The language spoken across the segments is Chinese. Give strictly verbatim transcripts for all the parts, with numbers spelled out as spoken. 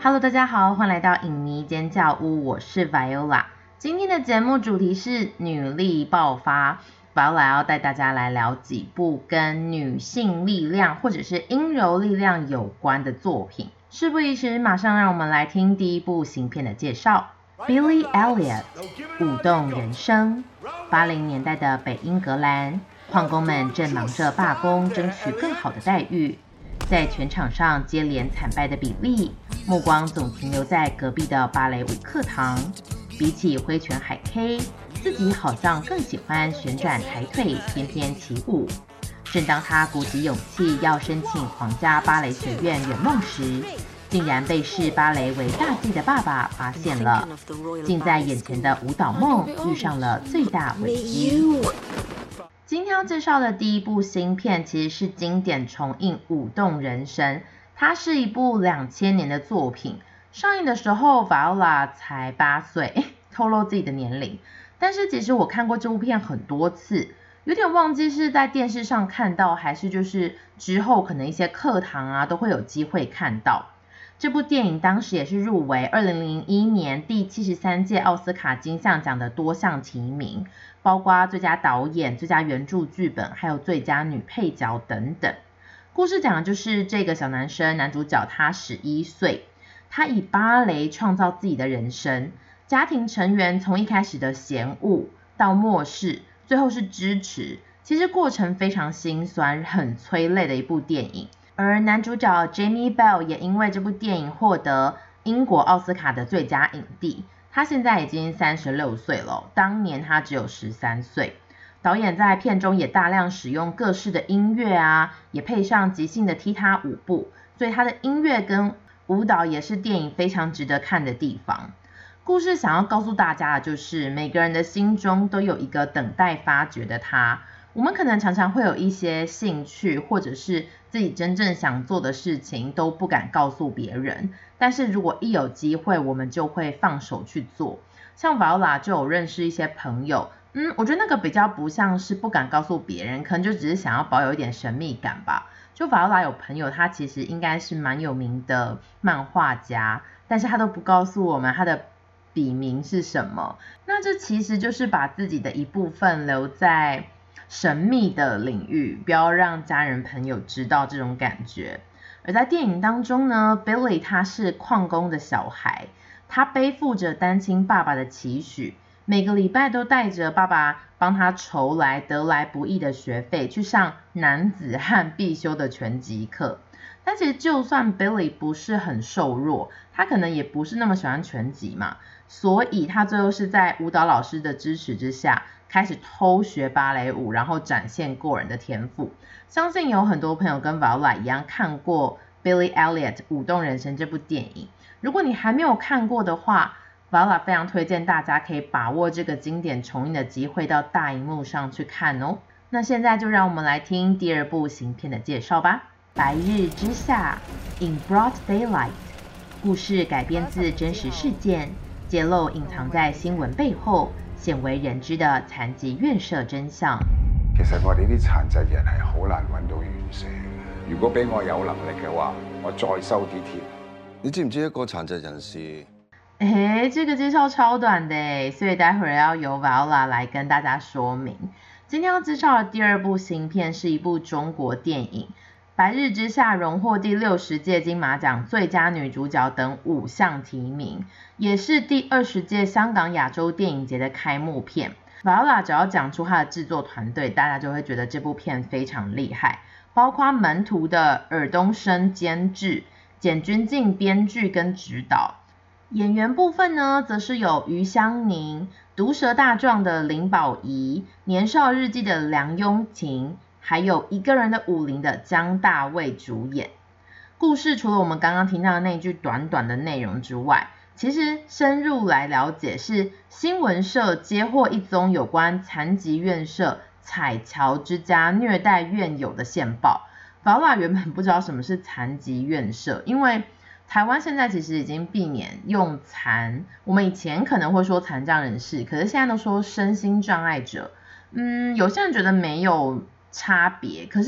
Hello， 大家好，欢迎来到影迷尖叫屋，我是 Viola。今天的节目主题是女力爆发。Viola 要带大家来聊几部跟女性力量或者是阴柔力量有关的作品。事不宜迟，马上让我们来听第一部新片的介绍。Billy Elliot 舞动人生。八零年代的北英格兰，矿工们正忙着罢工，争取更好的待遇。在全场上接连惨败的比利，目光总停留在隔壁的芭蕾舞课堂。比起挥拳海 K， 自己好像更喜欢旋转抬腿、翩翩起舞。正当他鼓起勇气要申请皇家芭蕾学院圆梦时，竟然被视芭蕾为大忌的爸爸发现了。近在眼前的舞蹈梦遇上了最大危机。今天要介绍的第一部新片其实是经典重映《舞动人生》，它是一部两千年的作品。上映的时候 Viola 才八岁，透露自己的年龄。但是其实我看过这部片很多次，有点忘记是在电视上看到，还是就是之后可能一些课堂啊都会有机会看到。这部电影当时也是入围二零零一年第七十三届奥斯卡金像奖的多项提名，包括最佳导演、最佳原著剧本，还有最佳女配角等等。故事讲的就是这个小男生，男主角他十一岁，他以芭蕾创造自己的人生，家庭成员从一开始的嫌恶到漠视，最后是支持，其实过程非常心酸，很催泪的一部电影。而男主角 Jamie Bell 也因为这部电影获得英国奥斯卡的最佳影帝，他现在已经三十六岁了，当年他只有十三岁。导演在片中也大量使用各式的音乐啊，也配上即兴的踢踏舞步，所以他的音乐跟舞蹈也是电影非常值得看的地方。故事想要告诉大家的就是，每个人的心中都有一个等待发掘的他。我们可能常常会有一些兴趣，或者是自己真正想做的事情都不敢告诉别人，但是如果一有机会，我们就会放手去做。像 Viola 就有认识一些朋友，嗯，我觉得那个比较不像是不敢告诉别人，可能就只是想要保有一点神秘感吧。就 Viola 有朋友，他其实应该是蛮有名的漫画家，但是他都不告诉我们他的笔名是什么。那这其实就是把自己的一部分留在神秘的领域，不要让家人朋友知道这种感觉。而在电影当中呢， Billy 他是矿工的小孩，他背负着单亲爸爸的期许，每个礼拜都带着爸爸帮他筹来得来不易的学费去上男子汉必修的拳击课。但其实就算 Billy 不是很瘦弱，他可能也不是那么喜欢拳击嘛，所以他最后是在舞蹈老师的支持之下开始偷学芭蕾舞，然后展现过人的天赋。相信有很多朋友跟 Viola 一样看过 Billy Elliot 舞动人生这部电影，如果你还没有看过的话， Viola 非常推荐大家可以把握这个经典重映的机会到大荧幕上去看哦。那现在就让我们来听第二部新片的介绍吧。白日之下 In Broad Daylight， 故事改编自真实事件，揭露隐藏在新聞背後鮮為人知的殘疾院舍真相。 其實我哋啲殘疾人係好難揾到院舍嘅。如果俾我有能力嘅話，我再收啲添。 你知唔知一個殘疾人士？ 誒，這個介紹超短的，所以待會兒要由 Viola 來跟大家說明。今天要介紹的第二部新片是一部中國電影，白日之下榮獲第六十屆金馬獎最佳女主角等五項提名，也是第二十屆香港亞洲電影節的開幕片。Viola 只要講出她的製作團隊，大家就會覺得這部片非常厲害，包括門徒的爾冬升監製，簡君靜編劇跟指導。演員部分呢，則是有余香凝、毒舌大狀的林保怡、年少日記的梁雍婷，還有一個人的武林的江大衛主演。故事除了我們剛剛聽到的那句短短的內容之外，其實深入來了解是新聞社接獲一宗有關殘疾院舍彩橋之家虐待院友的線報。Viola 原本不知道什麼是殘疾院舍，因為台灣現在其實已經避免用殘，我們以前可能會說殘障人士，可是現在都說身心障礙者。嗯，有些人覺得沒有差別，可是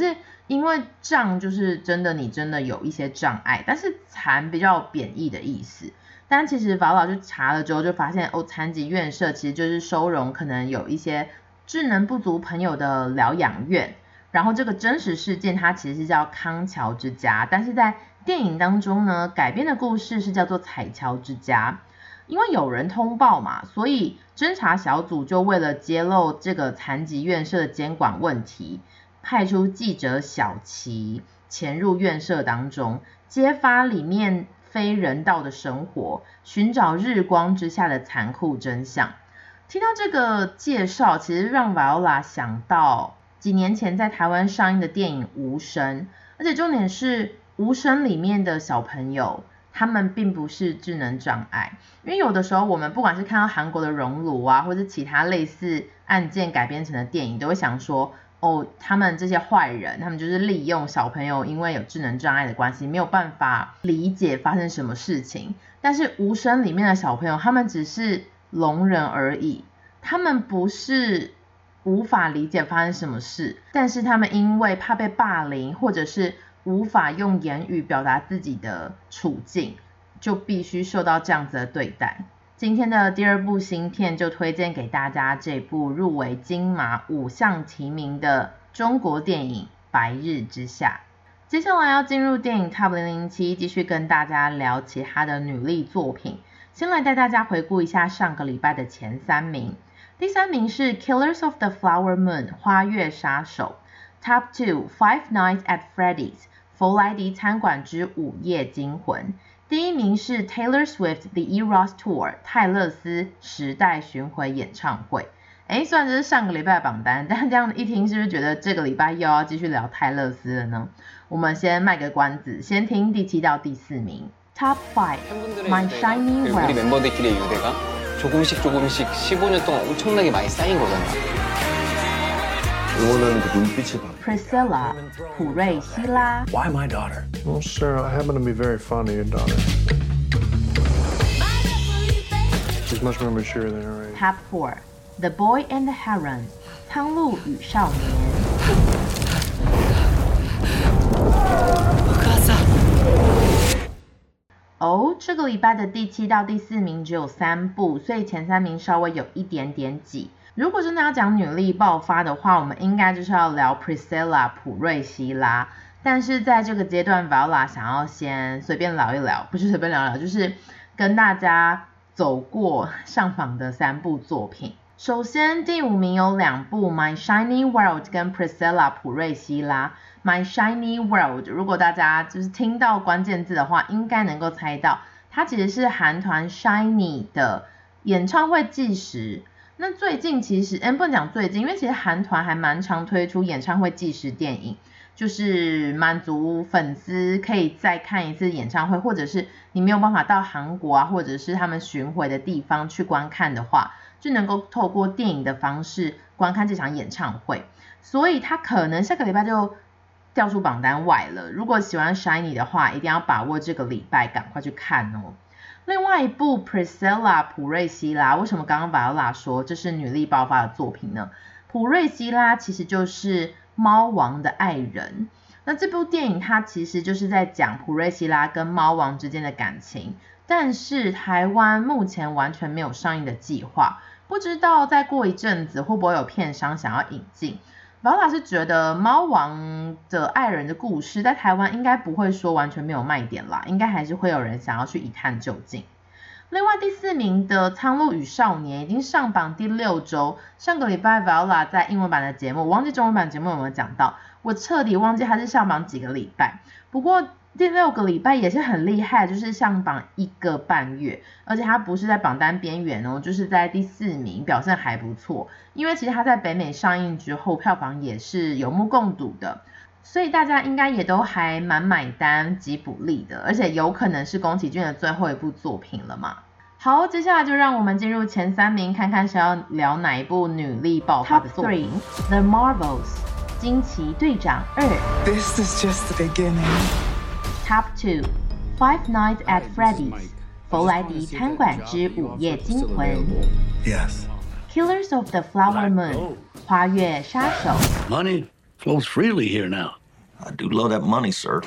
因为障就是真的你真的有一些障碍，但是残比较贬义的意思。但其实法老就查了之后就发现，哦，残疾院舍其实就是收容可能有一些智能不足朋友的疗养院。然后这个真实事件它其实是叫康桥之家，但是在电影当中呢，改编的故事是叫做彩桥之家。因为有人通报嘛，所以侦查小组就为了揭露这个残疾院舍的监管问题，派出记者小齐潜入院舍当中，揭发里面非人道的生活，寻找日光之下的残酷真相。听到这个介绍，其实让 Viola 想到几年前在台湾上映的电影《无声》，而且重点是《无声》里面的小朋友他们并不是智能障碍。因为有的时候我们不管是看到韩国的熔炉啊，或是其他类似案件改编成的电影，都会想说哦，他们这些坏人他们就是利用小朋友因为有智能障碍的关系没有办法理解发生什么事情。但是无声里面的小朋友他们只是聋人而已，他们不是无法理解发生什么事，但是他们因为怕被霸凌或者是无法用言语表达自己的处境，就必须受到这样子的对待。今天的第二部新片就推荐给大家这部入围金马五项提名的中国电影《白日之下》。接下来要进入电影 Top 零零七，继续跟大家聊其他的女力作品。先来带大家回顾一下上个礼拜的前三名。第三名是 Killers of the Flower Moon 花月杀手。 Top two Five Nights at Freddy's 弗莱迪餐馆之午夜惊魂。第一名是 Taylor Swift The Eras Tour 泰勒斯时代巡回演唱会。诶，虽然这是上个礼拜的榜单，但这样一听是不是觉得这个礼拜又要继续聊泰勒斯了呢？我们先卖个关子，先聽第七到第四名。 Top five My Shining World. 우리 멤버들끼리의 유대가 조금씩 조금씩 십오 년 동안 엄청나게 많이 쌓인 거잖아. 응원하는 그 눈빛을 봐. Priscilla 普瑞希拉。 Why my daughter? Well, Sarah, I happen to be very fond of your daughter. She's much more mature than her age. Top four The Boy and the Heron 苍鹭与少年。哦，这个礼拜的第七到第四名只有三部，所以前三名稍微有一点点挤。如果真的要讲女力爆发的话，我们应该就是要聊 Priscilla 普瑞希拉。但是在这个阶段 Viola 想要先随便聊一聊，不是随便聊一聊，就是跟大家走过上榜的三部作品。首先第五名有两部 My Shiny World 跟 Priscilla 普瑞希拉。 My Shiny World 如果大家就是听到关键字的话，应该能够猜到它其实是韩团 Shiny 的演唱会纪实。那最近其实不能讲最近，因为其实韩团还蛮常推出演唱会纪实电影，就是满足粉丝可以再看一次演唱会，或者是你没有办法到韩国啊，或者是他们巡回的地方去观看的话，就能够透过电影的方式观看这场演唱会。所以他可能下个礼拜就掉出榜单外了，如果喜欢 Shiny 的话，一定要把握这个礼拜赶快去看哦。另外一部 Priscilla 普瑞希拉，为什么刚刚 Viola 说这是女力爆发的作品呢？普瑞希拉其实就是猫王的爱人。那这部电影它其实就是在讲普瑞希拉跟猫王之间的感情，但是台湾目前完全没有上映的计划，不知道再过一阵子会不会有片商想要引进。Viola 是觉得猫王的爱人的故事在台湾应该不会说完全没有卖点啦，应该还是会有人想要去一探究竟。另外第四名的苍鹭与少年已经上榜第六周，上个礼拜 Viola 在英文版的节目，我忘记中文版节目有没有讲到，我彻底忘记它是上榜几个礼拜，不过第六个礼拜也是很厉害，就是上榜一个半月，而且它不是在榜单边缘哦，就是在第四名，表现还不错。因为其实它在北美上映之后票房也是有目共睹的，所以大家应该也都还蛮买单吉卜力的，而且有可能是宫崎骏的最后一部作品了嘛。好，接下来就让我们进入前三名，看看是要聊哪一部女力爆发的作品。Top three The Marvels 惊奇队长二。 This is just the beginning. Top two Five Nights at Freddy's 弗莱迪餐馆之午夜惊魂。 Yes. Killers of the Flower Moon 花月杀手。 Money flows freely here now. I do love that money, sir.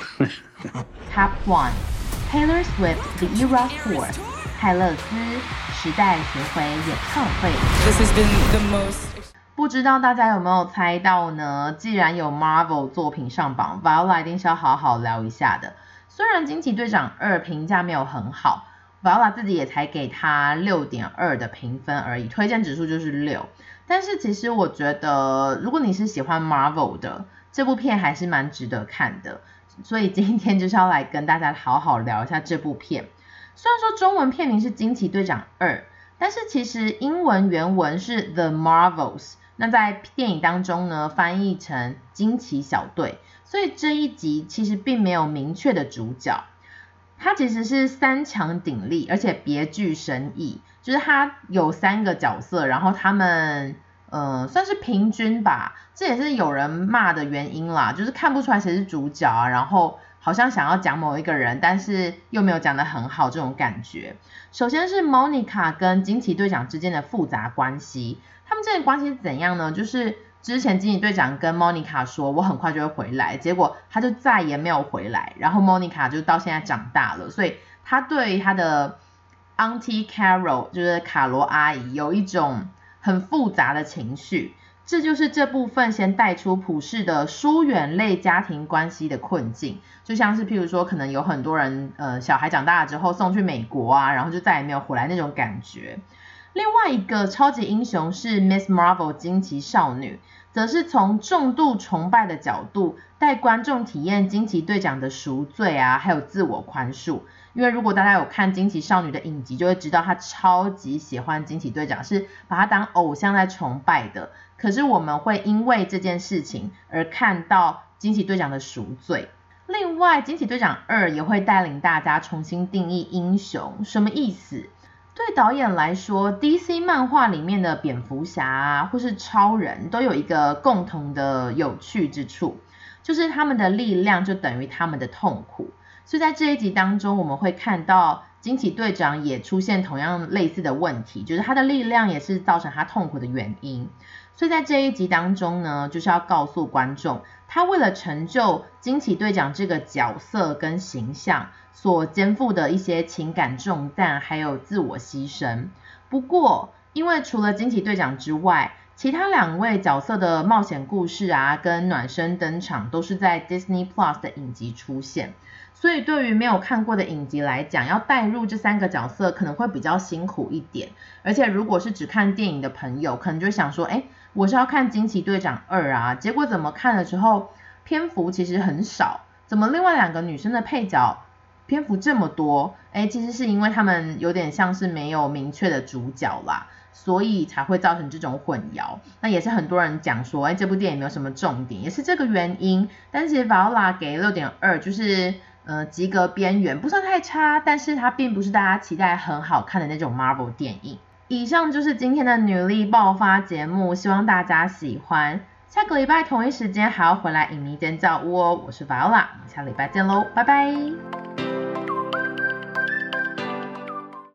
Top one, Taylor Swift The Eras Tour， 泰勒斯时代巡回演唱会。 This has been the most. 不知道大家有没有猜到呢？既然有 Marvel 作品上榜 ，Viola 一定是要好好聊一下的。虽然惊奇队长二评价没有很好 ，Viola 自己也才给他 六点二 的评分而已，推荐指数就是六。但是其实我觉得，如果你是喜欢 Marvel 的，这部片还是蛮值得看的。所以今天就是要来跟大家好好聊一下这部片。虽然说中文片名是惊奇队长二，但是其实英文原文是 The Marvels， 那在电影当中呢翻译成惊奇小队，所以这一集其实并没有明确的主角，它其实是三强鼎立，而且别具深意，就是它有三个角色，然后他们呃算是平均吧，这也是有人骂的原因啦，就是看不出来谁是主角啊，然后好像想要讲某一个人，但是又没有讲得很好这种感觉。首先是 Monica 跟惊奇队长之间的复杂关系，他们之间的关系是怎样呢？就是之前惊奇队长跟 Monica 说我很快就会回来，结果他就再也没有回来，然后 Monica 就到现在长大了，所以他对他的 Auntie Carol 就是卡罗阿姨有一种很复杂的情绪，这就是这部分先带出普世的疏远类家庭关系的困境，就像是譬如说可能有很多人呃小孩长大了之后送去美国啊，然后就再也没有回来那种感觉。另外一个超级英雄是 Miss Marvel 惊奇少女，则是从重度崇拜的角度带观众体验惊奇队长的赎罪啊，还有自我宽恕。因为如果大家有看惊奇少女的影集，就会知道她超级喜欢惊奇队长，是把他当偶像在崇拜的。可是我们会因为这件事情而看到惊奇队长的赎罪。另外惊奇队长二也会带领大家重新定义英雄，什么意思？对导演来说 D C 漫画里面的蝙蝠侠啊或是超人都有一个共同的有趣之处，就是他们的力量就等于他们的痛苦。所以在这一集当中我们会看到惊奇队长也出现同样类似的问题，就是他的力量也是造成他痛苦的原因。所以在这一集当中呢，就是要告诉观众，他为了成就惊奇队长这个角色跟形象所肩负的一些情感重担还有自我牺牲。不过因为除了惊奇队长之外，其他两位角色的冒险故事啊跟暖身登场都是在 Disney Plus 的影集出现，所以对于没有看过的影集来讲，要带入这三个角色可能会比较辛苦一点。而且如果是只看电影的朋友，可能就会想说，诶，我是要看惊奇队长二啊，结果怎么看了之后篇幅其实很少，怎么另外两个女生的配角篇幅这么多？诶，其实是因为他们有点像是没有明确的主角啦，所以才会造成这种混淆。那也是很多人讲说，诶，这部电影没有什么重点，也是这个原因。但是 Viola 给 六点二 就是呃及格边缘，不算太差，但是它并不是大家期待很好看的那种 Marvel 电影。以上就是今天的女力爆发节目，希望大家喜欢。下个礼拜同一时间还要回来影迷尖叫屋哦，我是 Viola，下礼拜见喽，拜拜。